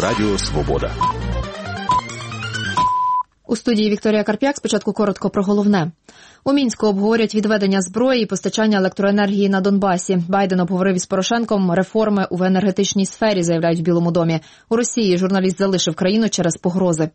Радіо Свобода. У студії Вікторія Карп'як. Спочатку коротко про головне. У Мінську обговорять відведення зброї і постачання електроенергії на Донбасі. Байден обговорив із Порошенком реформи у енергетичній сфері, заявляють в Білому домі. У Росії журналіст залишив країну через погрози.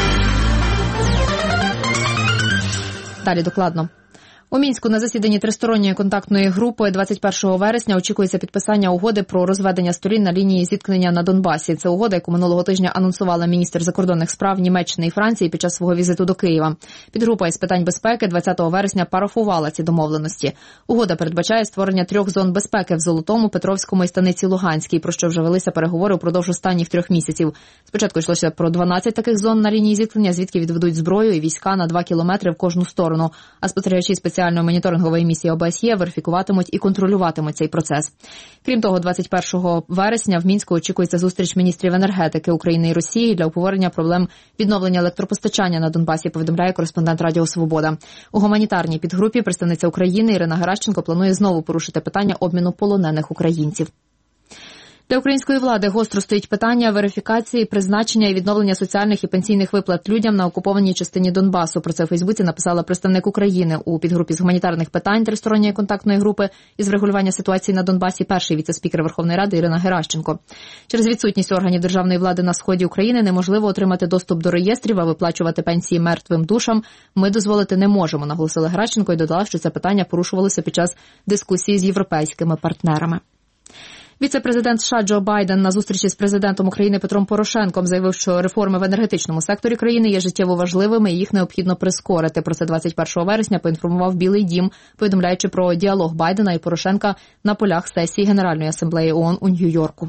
Далі докладно. У Мінську на засіданні тристоронньої контактної групи 21 вересня очікується підписання угоди про розведення сторін на лінії зіткнення на Донбасі. Це угода, яку минулого тижня анонсувала міністр закордонних справ Німеччини і Франції під час свого візиту до Києва. Підгрупа із питань безпеки 20 вересня парафувала ці домовленості. Угода передбачає створення 3 зон безпеки в Золотому, Петровському і Станиці Луганській, про що вже велися переговори упродовж останніх 3 місяців. Спочатку йшлося про 12 таких зон на лінії зіткнення, звідки відведуть зброю і війська на 2 кілометри в кожну сторону. А спостерігачі спеціальної моніторингової місії ОБСЄ верифікуватимуть і контролюватимуть цей процес. Крім того, 21 вересня в Мінську очікується зустріч міністрів енергетики України і Росії для обговорення проблем відновлення електропостачання на Донбасі, повідомляє кореспондент Радіо Свобода. У гуманітарній підгрупі представниця України Ірина Геращенко планує знову порушити питання обміну полонених українців. Для української влади гостро стоїть питання верифікації, призначення і відновлення соціальних і пенсійних виплат людям на окупованій частині Донбасу. Про це у Фейсбуці написала представник України у підгрупі з гуманітарних питань тристоронньої контактної групи із врегулювання ситуації на Донбасі перший віце-спікер Верховної Ради Ірина Геращенко. Через відсутність органів державної влади на сході України неможливо отримати доступ до реєстрів, а виплачувати пенсії мертвим душам ми дозволити не можемо, наголосила Геращенко і додала, що це питання порушувалося під час дискусії з європейськими партнерами. Віце-президент США Джо Байден на зустрічі з президентом України Петром Порошенком заявив, що реформи в енергетичному секторі країни є життєво важливими і їх необхідно прискорити. Про це 21 вересня поінформував Білий дім, повідомляючи про діалог Байдена і Порошенка на полях сесії Генеральної асамблеї ООН у Нью-Йорку.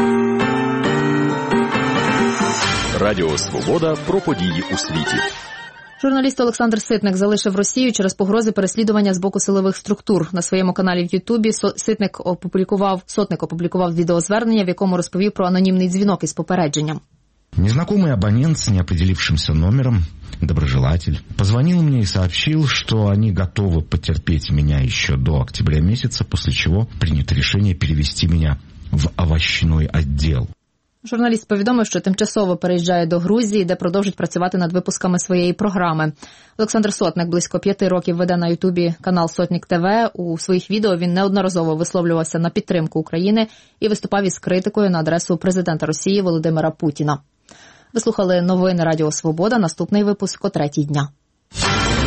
Радіо Свобода про події у світі. Журналіст Олександр Ситник залишив Росію через погрози переслідування з боку силових структур. На своєму каналі в Ютубі Сотник опублікував відеозвернення, в якому розповів про анонімний дзвінок із попередженням. Незнакомый абонент с неопределившимся номером, доброжелатель, позвонил мне и сообщил, что они готовы потерпеть меня еще до октября месяца, после чего принято решение перевести меня в овощной отдел. Журналіст повідомив, що тимчасово переїжджає до Грузії, де продовжить працювати над випусками своєї програми. Олександр Сотник близько 5 років веде на Ютубі канал Сотник ТВ. У своїх відео він неодноразово висловлювався на підтримку України і виступав із критикою на адресу президента Росії Володимира Путіна. Ви слухали новини Радіо Свобода. Наступний випуск о 3:00 дня.